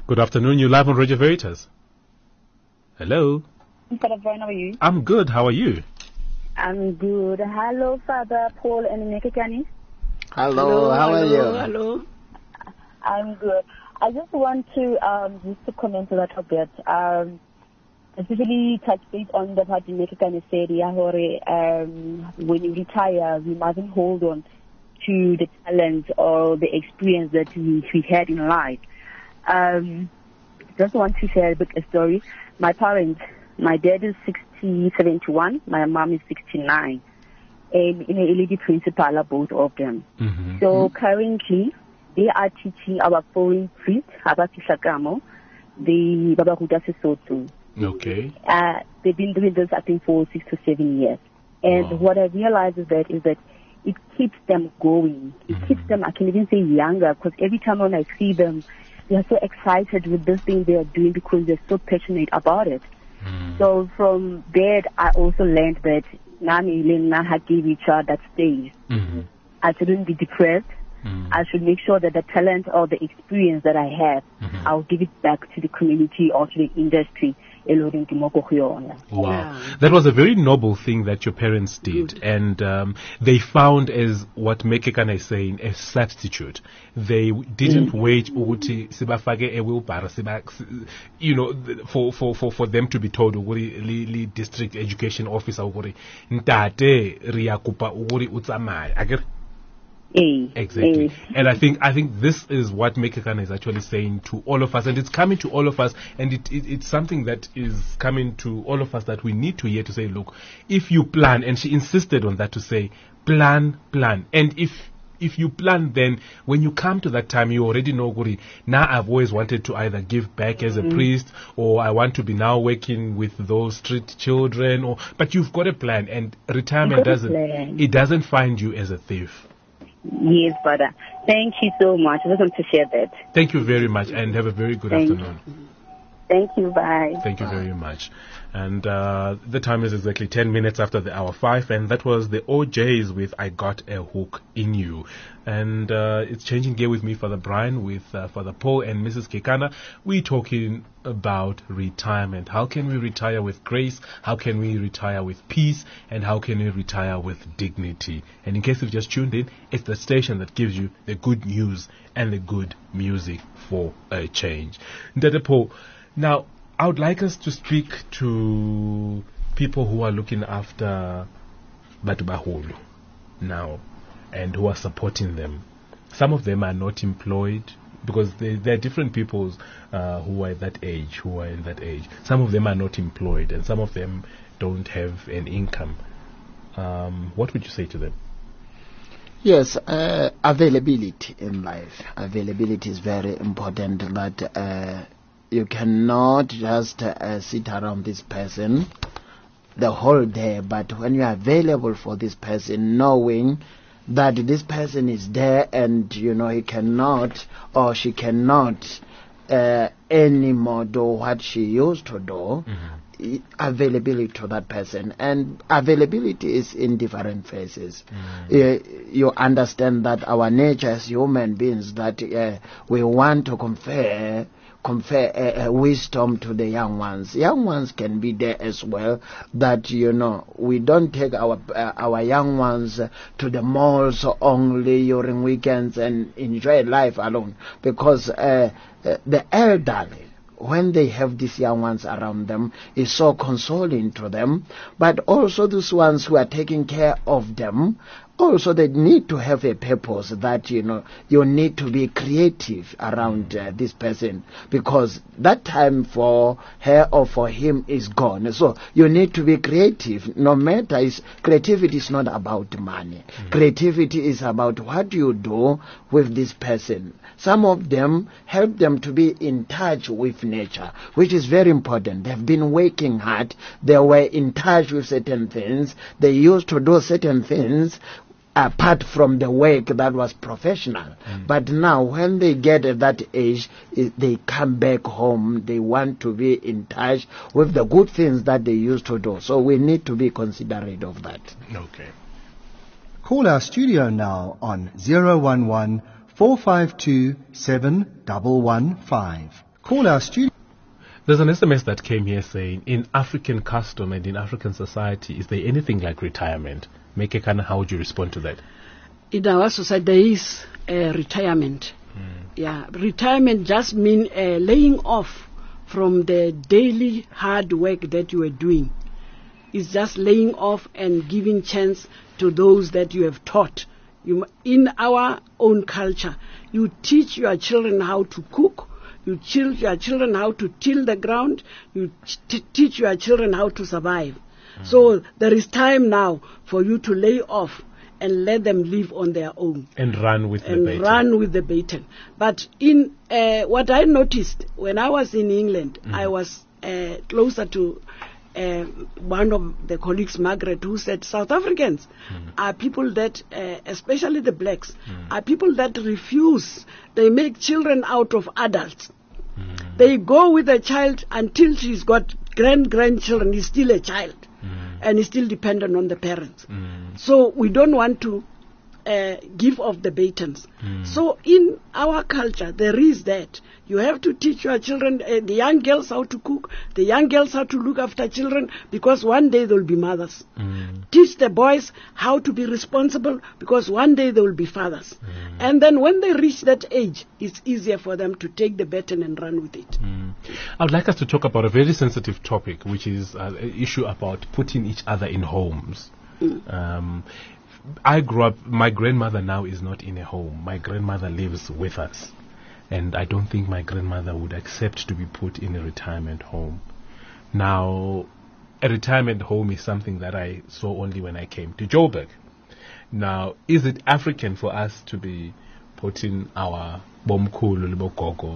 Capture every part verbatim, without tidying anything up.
Good afternoon. You're live on Radio Veritas. Hello. Father Brian, how are you? I'm good. How are you? I'm good. Hello, Father Paul and Mekekani. Hello, how hello, are you? Hello. I'm good. I just want to um, just to comment on that a bit. Um, especially touch base on the part Mekekani said, Yahore, um, when you retire, we mustn't hold on to the talent or the experience that we, we had in life. Um, just want to share a bit a story. My parents, my dad is sixty, seventy-one, my mom is sixty-nine. And in a L E D principal, both of them. Mm-hmm. So currently, they are teaching our foreign priest, Habakishakamo, the Baba Huda Sesotho. Okay. Uh, they've been doing this, I think, for six to seven years. And Wow. what I realized is that, is that it keeps them going. It Mm-hmm. keeps them, I can even say younger, because every time when I see them, they are so excited with this thing they are doing because they're so passionate about it. Mm. So from there, I also learned that Nami Lena had gave each other that stage. Mm-hmm. I shouldn't be depressed. Mm. I should make sure that the talent or the experience that I have, Mhm. I'll give it back to the community or to the industry. Wow. Yeah. That was a very noble thing that your parents did. And um, they found, as what Mekekana is saying, a substitute. They didn't Mm. wait ukuthi sibafake a wheelbarrow, siba- you know, th- for, for, for, for them to be told, ukuri, li, li district education officer, ukuri, ntate, riya kupa, ukuri, utsamaya. I get Eh, Exactly. eh. And I think I think this is what Mekekana is actually saying to all of us, and it's coming to all of us, and it, it it's something that is coming to all of us that we need to hear, to say, look, if you plan, and she insisted on that, to say, plan, plan. And if if you plan, then when you come to that time, you already know, Guri, now I've always wanted to either give back as a priest, or I want to be now working with those street children, or but you've got a plan, and retirement You've got a doesn't plan. it doesn't find you as a thief. Yes, brother. Thank you so much. I just want to share that. Thank you very much, and have a very good Thank afternoon. Thank you. Bye. Thank you very much. And uh, the time is exactly ten minutes after the hour five, and that was the O Js with I Got a Hook in You. And uh, it's changing gear with me, Father Brian, with uh, Father Paul and Missus Kekana. We're talking about retirement. How can we retire with grace? How can we retire with peace? And how can we retire with dignity? And in case you've just tuned in, it's the station that gives you the good news and the good music for a change. Ndete Paul, now, I would like us to speak to people who are looking after Batubahulu now and who are supporting them. Some of them are not employed because they, there are different people uh, who are at that age, who are in that age. Some of them are not employed and some of them don't have an income. Um, what would you say to them? Yes, uh, availability in life. Availability is very important. That uh, you cannot just uh, sit around this person the whole day, but when you are available for this person, knowing that this person is there and you know he cannot or she cannot uh, anymore do what she used to do. Mm-hmm. Availability to that person, and availability is in different phases. Mm. Uh, you understand that our nature as human beings, that uh, we want to confer confer uh, uh, wisdom to the young ones. Young ones can be there as well. That you know we don't take our uh, our young ones uh, to the malls only during weekends and enjoy life alone, because uh, uh, the elderly, when they have these young ones around them, is so consoling to them. But also those ones who are taking care of them, also they need to have a purpose, that you know you need to be creative around uh, this person, because that time for her or for him is gone. So you need to be creative. No matter, is creativity is not about money. Mm. Creativity is about what you do with this person. Some of them help them to be in touch with nature, which is very important. They've been working hard. They were in touch with certain things. They used to do certain things apart from the work that was professional. Mm. But now when they get at that age, they come back home. They want to be in touch with the good things that they used to do. So we need to be considerate of that. Okay. Call our studio now on zero one one, four five two, seven one one five. Call our studio. There's an S M S that came here saying, in African custom and in African society, is there anything like retirement? Mekekana, how would you respond to that? In our society, there is uh, retirement. Mm. Yeah, retirement just means uh, laying off from the daily hard work that you are doing. It's just laying off and giving chance to those that you have taught. You, in our own culture, you teach your children how to cook. You teach your children how to till the ground. You t- teach your children how to survive. Mm. So there is time now for you to lay off and let them live on their own. And run with and the baton. run with the baton. But in uh, what I noticed when I was in England, mm. I was uh, closer to uh, one of the colleagues, Margaret, who said South Africans mm. are people that, uh, especially the blacks, mm. are people that refuse. They make children out of adults. Mm. They go with a child until she's got grand grandchildren. He's still a child. Mm. And is still dependent on the parents. Mm. So we don't want to uh, give off the batons. Mm. So in our culture, there is that. You have to teach your children, uh, the young girls how to cook, the young girls how to look after children, because one day they will be mothers. Mm. Teach the boys how to be responsible, because one day they will be fathers. Mm. And then when they reach that age, it's easier for them to take the baton and run with it. Mm. I would like us to talk about a very sensitive topic, which is uh, an issue about putting each other in homes. Mm. Um, I grew up, my grandmother now is not in a home. My grandmother lives with us. And I don't think my grandmother would accept to be put in a retirement home. Now, a retirement home is something that I saw only when I came to Joburg. Now, is it African for us to be putting our bomkhulu libogogo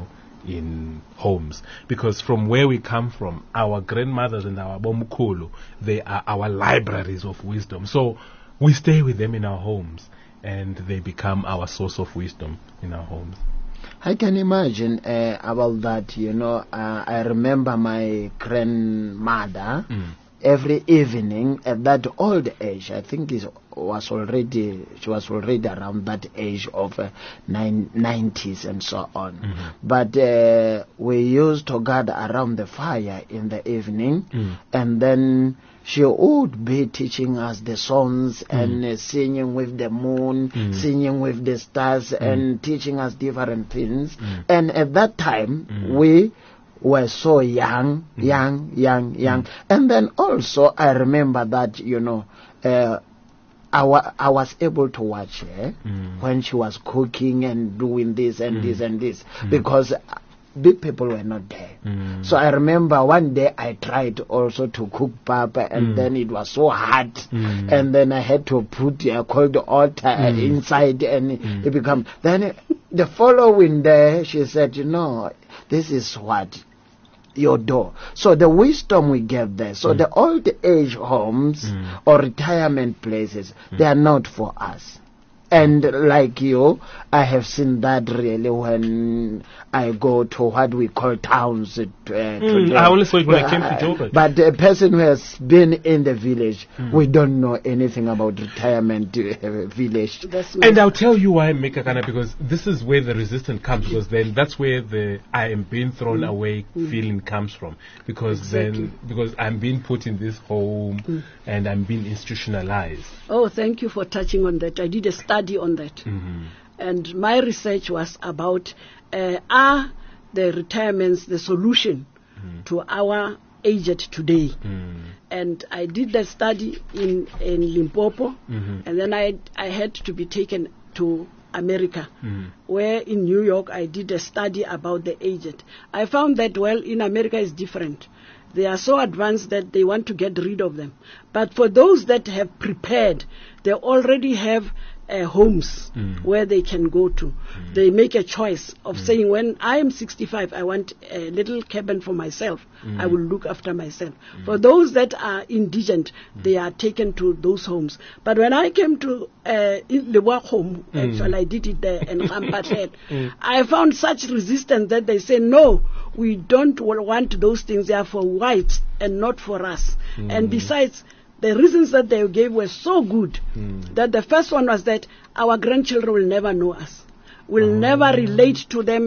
in homes? Because from where we come from, our grandmothers and our bomkhulu, they are our libraries of wisdom. So we stay with them in our homes, and they become our source of wisdom in our homes. I can imagine uh, about that. You know, uh, I remember my grandmother mm. every evening at that old age. I think it was already she was already around that age of uh, nine, nineties and so on. Mm-hmm. But uh, we used to gather around the fire in the evening, mm. and then she would be teaching us the songs mm. and uh, singing with the moon, mm. singing with the stars, mm. and teaching us different things. Mm. And at that time, mm. we were so young, mm. young, young, young. Mm. And then also, I remember that, you know, uh, I, wa- I was able to watch her mm. when she was cooking and doing this and mm. this and this, mm. because big people were not there. Mm. So I remember one day I tried also to cook papa, and mm. then it was so hard, mm. and then I had to put a cold water mm. inside, and mm. it became. Then the following day she said, you know, this is what your door. So the wisdom we get there. So mm. the old age homes mm. or retirement places, mm. they are not for us. And like you, I have seen that really when I go to what we call towns. Uh, mm, I only saw it when uh, I came to Joburg. But a person who has been in the village, mm. we don't know anything about retirement uh, village. And I'll tell you why, Mekakana, because this is where the resistance comes, because then that's where the I am being thrown mm. away mm. feeling comes from. Because exactly. then, because I'm being put in this home mm. and I'm being institutionalized. Oh, thank you for touching on that. I did a study on that. Mm-hmm. And my research was about uh, are the retirements the solution mm. to our aged today. Mm. And I did that study in, in Limpopo, mm-hmm. and then I, I had to be taken to America, mm. where in New York I did a study about the aged. I found that, well, in America it's different. They are so advanced that they want to get rid of them. But for those that have prepared, they already have uh, homes mm. where they can go to. Mm. They make a choice of mm. saying, when I am sixty-five, I want a little cabin for myself. Mm. I will look after myself. Mm. For those that are indigent, mm. they are taken to those homes. But when I came to uh, the work home, mm. actually I did it there in Rampathet, mm. I found such resistance that they say, no, we don't want those things. They are for whites and not for us. Mm. And besides, the reasons that they gave were so good mm. that the first one was that our grandchildren will never know us, will oh. never relate to them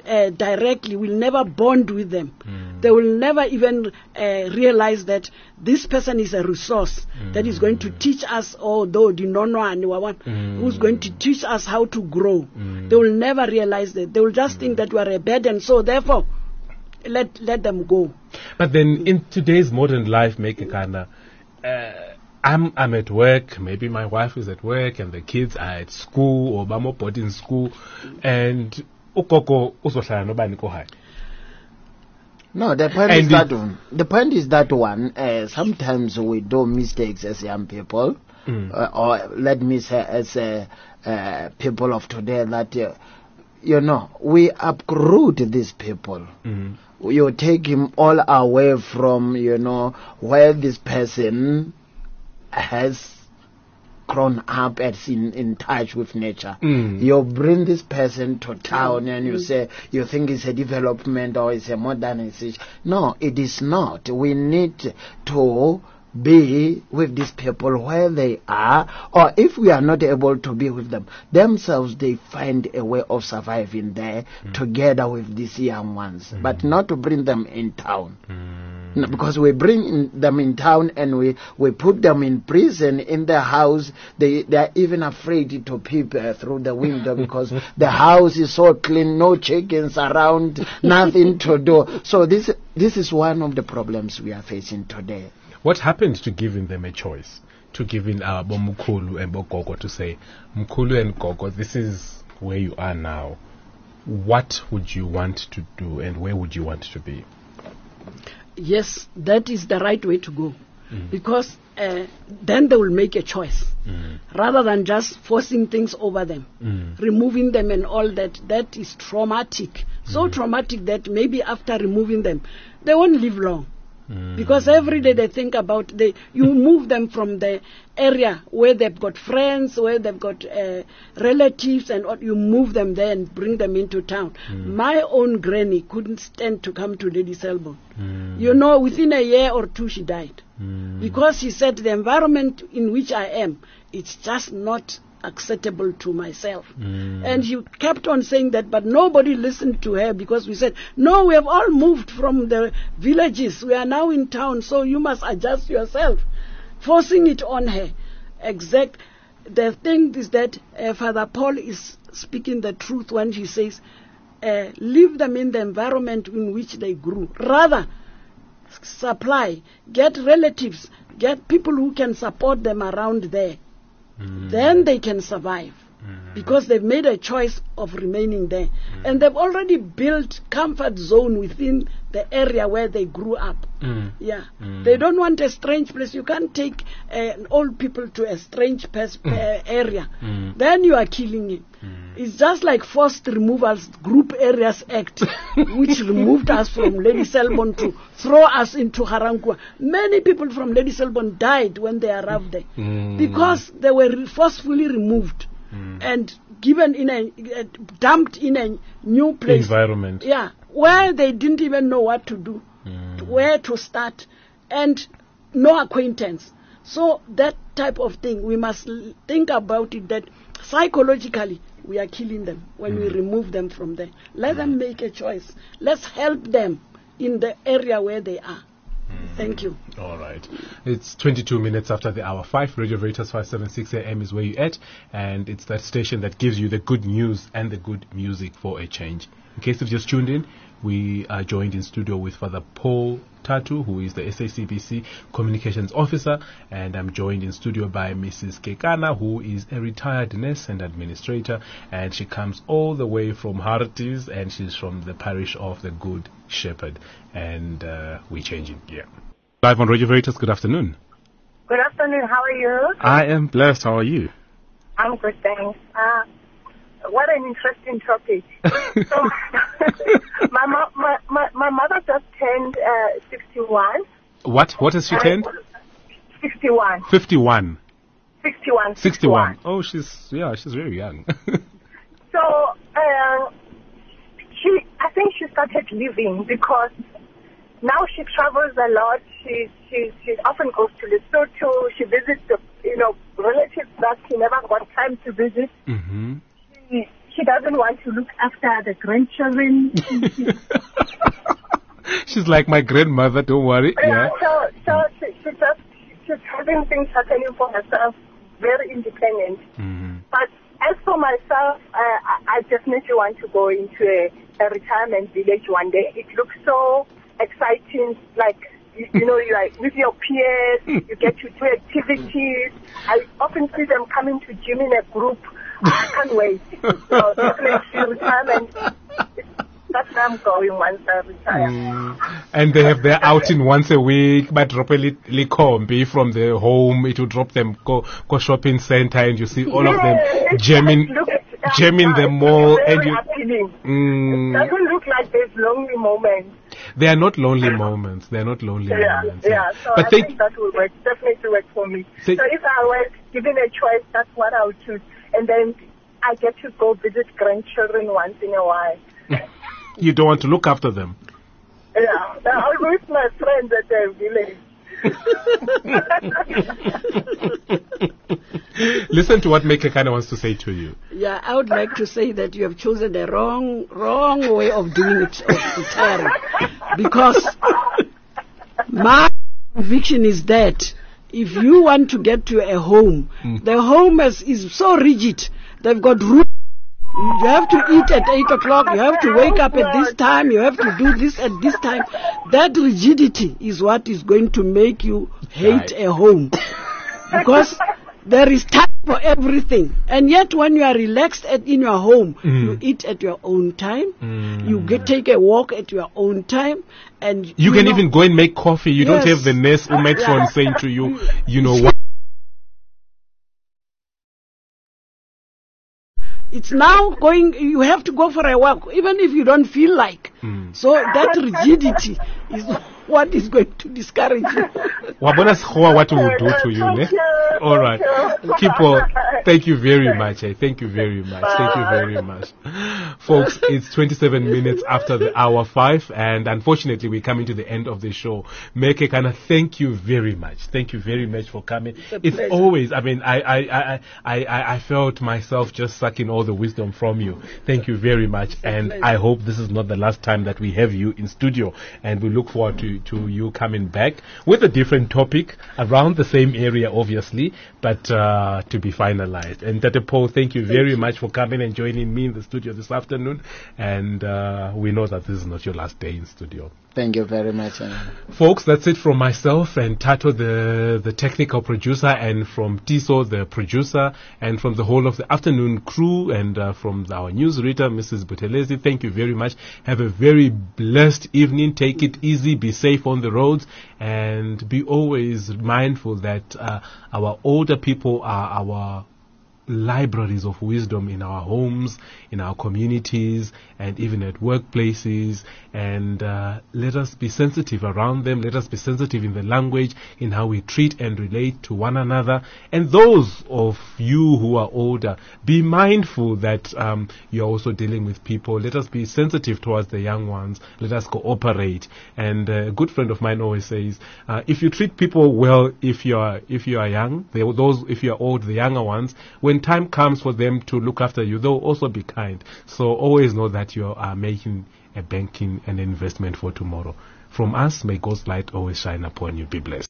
uh, directly, will never bond with them. Mm. They will never even uh, realize that this person is a resource mm. that is going to teach us, although the mm. who's going to teach us how to grow. Mm. They will never realize that. They will just mm. think that we are a burden. So therefore, let let them go. But then in today's modern life, Mekekana, uh, I'm I'm at work, maybe my wife is at work and the kids are at school or bamo boarding school, and ukoko uzohlala nobani ko high. No, the point And is that one. The point is that one. Uh, sometimes we do mistakes as young people, Mm. uh, or let me say as uh, uh, people of today. That uh, you know, we uproot these people. Mm. You take him all away from, you know, where this person has grown up and in, in touch with nature. Mm. You bring this person to town and you say, you think it's a development or it's a modernization. No, it is not. We need to be with these people where they are, or if we are not able to be with them, themselves they find a way of surviving there mm. together with these young ones, mm. but not to bring them in town. Mm. No, because we bring in them in town and we, we put them in prison, in the house, they, they are even afraid to peep uh, through the window because the house is so clean, no chickens around, nothing to do. So this, this is one of the problems we are facing today. What happened to giving them a choice? To giving our Mukulu and Bogogo to say, Mukulu and Gogo, this is where you are now. What would you want to do and where would you want to be? Yes, that is the right way to go. Mm. Because uh, then they will make a choice. Mm. Rather than just forcing things over them, Mm. removing them and all that, that is traumatic. So Mm. traumatic that maybe after removing them, they won't live long. Mm. Because every day they think about, they, you move them from the area where they've got friends, where they've got uh, relatives, and all, you move them there and bring them into town. Mm. My own granny couldn't stand to come to Lady Selborne. Mm. You know, within a year or two she died. Mm. Because she said the environment in which I am, it's just not acceptable to myself. Mm. And she kept on saying that, but nobody listened to her because we said, no, we have all moved from the villages. We are now in town, so you must adjust yourself. Forcing it on her. Exact. The thing is that uh, Father Paul is speaking the truth when he says, uh, leave them in the environment in which they grew. Rather, supply, get relatives, get people who can support them around there. Mm. Then they can survive. Mm. Because they've made a choice of remaining there. Mm. And they've already built comfort zone within the area where they grew up. Mm. Yeah. Mm. They don't want a strange place. You can't take uh, old people to a strange pers- Mm. uh, area. Mm. Then you are killing it. Mm. It's just like Forced Removals Group Areas Act, which removed us from Lady Selborne to throw us into Harankwa. Many people from Lady Selborne died when they arrived there Mm. because they were re- forcefully removed mm. and given in a, uh, dumped in a new place. Environment. Yeah, where they didn't even know what to do, Mm. where to start, and no acquaintance. So that type of thing, we must l- think about it, that psychologically we are killing them when Mm. we remove them from there. Let them make a choice. Let's help them in the area where they are. Mm. Thank you. All right. It's twenty-two minutes after the hour five. Radio Veritas five seventy-six A M is where you're at, and it's that station that gives you the good news and the good music for a change. In case you've just tuned in, we are joined in studio with Father Paul Tatu, who is the S A C B C Communications Officer, and I'm joined in studio by Missus Kekana, who is a retired nurse and administrator, and she comes all the way from Harties, and she's from the parish of the Good Shepherd, and uh, we're changing gear. Live on Radio Veritas, good afternoon. Good afternoon, how are you? I am blessed, how are you? I'm good, thanks. Uh, what an interesting topic. So, my, mo- my, my, my mother just turned uh, sixty-one. What? What has she turned? sixty-one. fifty-one. sixty-one. sixty-one. Oh, she's, yeah, she's very young. So, uh, she, I think she started living because now she travels a lot. She, she, she often goes to Lesotho. She visits the, you know, relatives that she never got time to visit. Mm-hmm. She, she doesn't want to look after the grandchildren. She's like my grandmother, don't worry. Yeah, Yeah. so, so she, she just, she's having things happening for herself, very independent. Mhm. But as for myself, uh, I, I definitely want to go into a, a retirement village one day. It looks so exciting, like, you, you know, you're like with your peers, you get to do activities. I often see them coming to gym in a group. I can't wait. So definitely retirement. That's where I'm going once I retire. Mm. And they have their outing once a week, but drop a little combi from the home. It will drop them, go go shopping center, and you see all of them Yes, jamming, look at- jamming the it's mall, very and you. appealing. Mm, It doesn't look like there's lonely moments. they are not lonely moments. They are not lonely Yeah, moments. yeah. So But I think, think that will work, definitely work for me. Think- so if I were given a choice, that's what I would choose. And then I get to go visit grandchildren once in a while. you don't want to look after them. Yeah, I'll go with my friends at the village. Listen to what Meke kind of wants to say to you. Yeah, I would like to say that you have chosen the wrong, wrong way of doing it, of retiring. Because my conviction is that if you want to get to a home, Mm. the home is, is so rigid. They've got rules. You have to eat at eight o'clock. You have to wake up at this time. You have to do this at this time. That rigidity is what is going to make you hate Right. a home. Because there is time for everything. And yet when you are relaxed at, in your home, Mm. you eat at your own time. Mm. You get, take a walk at your own time. And You can know, even go and make coffee. You don't Yes. have the nurse or matron Yeah. saying to you, you know what. It's now going, you have to go for a walk, even if you don't feel like. Mm. So that rigidity is what is going to discourage you. Wabona Sekgowa what we will do to you, Thank ne? you. All right. Thank you. Keep on. Thank you very much. Eh? Thank you very much. Thank you very much. Folks, it's twenty-seven minutes after the hour five, and unfortunately we're coming to the end of the show. Meke Kana, thank you very much. Thank you very much for coming. a It's pleasure. always, I mean, I, I, I, I, I, I felt myself just sucking all the wisdom from you. Thank you very much, and pleasure. I hope this is not the last time that we have you in studio, and we look forward to, to you coming back with a different topic around the same area, obviously, but uh, to be finalized. And Tate Paul, thank you very much for coming and joining me in the studio this afternoon, and uh, we know that this is not your last day in studio. Thank you very much. Anna. Folks, that's it from myself and Tato, the, the technical producer, and from Tiso, the producer, and from the whole of the afternoon crew, and uh, from our newsreader, Missus Butelezi. Thank you very much. Have a very blessed evening. Take it easy. Be safe on the roads, and be always mindful that uh, our older people are our libraries of wisdom in our homes, in our communities, and even at workplaces. And uh, let us be sensitive around them. Let us be sensitive in the language, in how we treat and relate to one another. And those of you who are older, be mindful that um, you're also dealing with people. Let us be sensitive towards the young ones. Let us cooperate. And uh, a good friend of mine always says, uh, if you treat people well, if you are if you are young, they, those if you are old, the younger ones, when time comes for them to look after you, they'll also be kind. So always know that you are making a banking and investment for tomorrow. From us, may God's light always shine upon you. Be blessed.